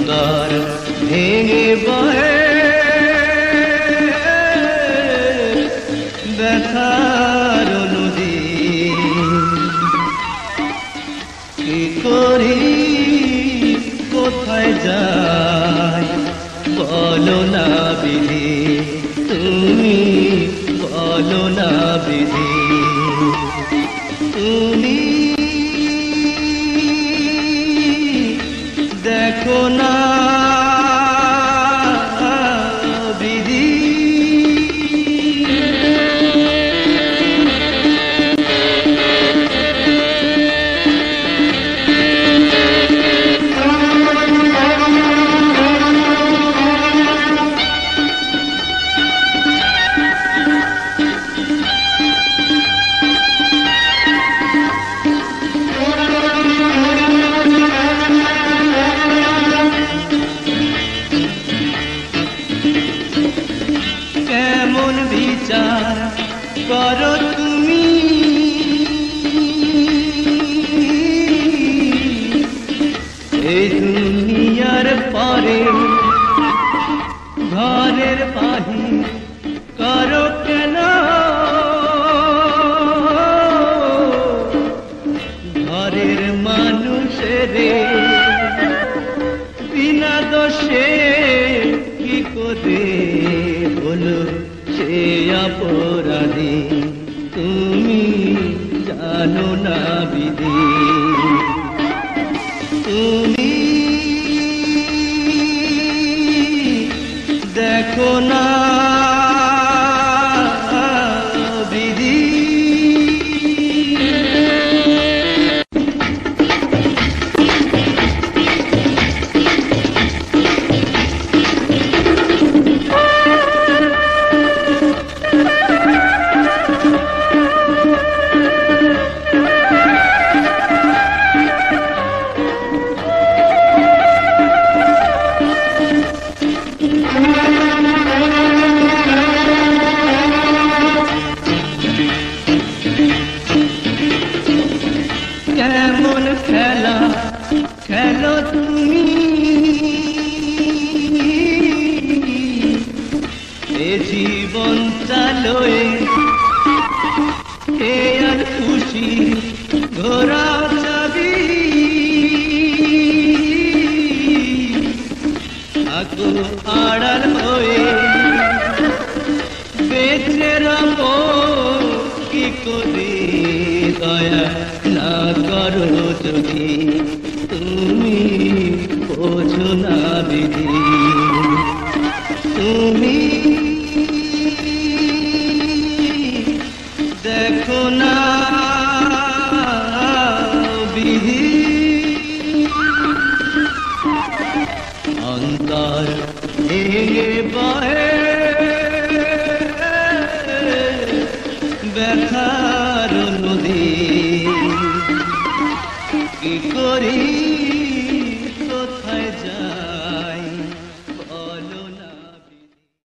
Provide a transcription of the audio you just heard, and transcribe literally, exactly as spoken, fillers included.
অন্তর ভেঙে বহে ব্যথার নদী। কি করি কোথায় যাই বলো না বিধি, তুমি বলো না বিধি। তুমি দেখো না বিধি। কেমন বিচার করো তুমি এই দুনিয়ার পরে, ঘরের বাহির করো কেন? ঘরের মানুষের বিনা দোষে কি করে বলো সে অপরাধী? তুমি জানো না বিধি। তুমি দেখো না বিধি। কেমন খেলা খেলো তুমি এ জীবন চালোয়, কে আর খুশি ঘোরা যাবি? থাকো আড়াল হয়ে বেঁচে রবো কি করে দয়া না করো যদি তুমি বোঝো না বিধি। তুমি দেখো না বিধি। অন্তর ভেঙে বহে ব্যথার নদী। কি করি